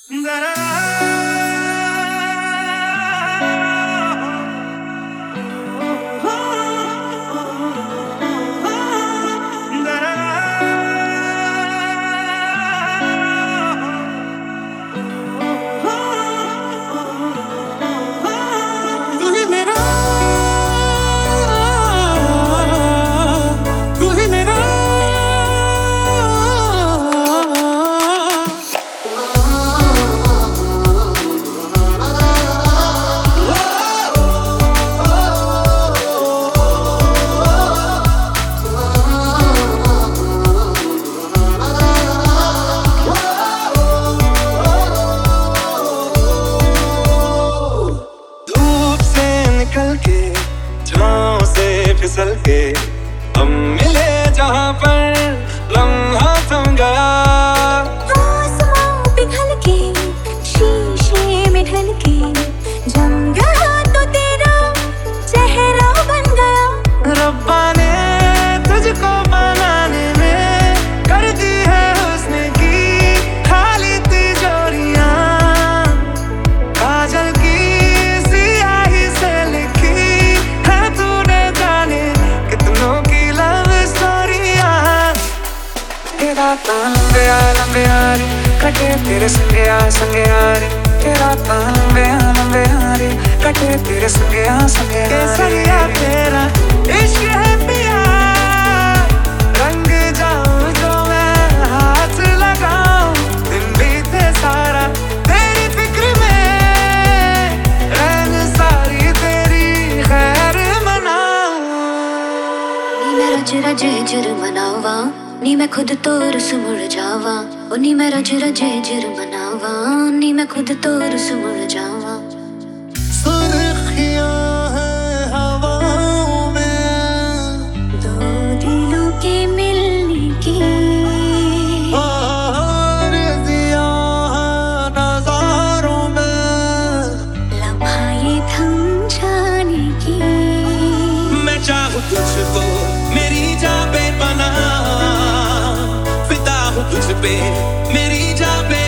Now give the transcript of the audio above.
छाँव से फिसल के हम मिले जहाँ पर लम्हा थम गया। आसमां पिघल के शीशे में ढल के जम गया तो तेरा चेहरा बन गया। रब्बा ने तुझको बनाने में कर दी है हुस्न की खाली तिजोरियां। काजल की सियाही से लिखी है तूने जाने कितनों की लव स्टोरियां। तेरा लंबे यारे कटे तेरे संगे यारे। तेरा लंबे यारे कटे तेरे संगे यारे। केसरिया तेरा इश्क है पिया, रंग जाऊं जो मैं हाथ लगाऊं। दिन बीते सारा तेरी फिक्र में, रैन सारी तेरी खैर मनाऊं। नी मैं रज रजे जिर मनावा, नी मैं खुद तो रुस मुड़ जावा। ओ नी मैं रज रजे जिर मनावा, नी मैं खुद तो रुस मुड़ जावा। सुर्खियां हैं हवाओं में, दो दिलों के मिलने की आरज़ियां हैं नज़ारों में, लम्हा ये थम जाने की। मैं चाहूँ तुझको मेरी जान बेपनाह, फिदा हूँ तुझ पे मेरी जान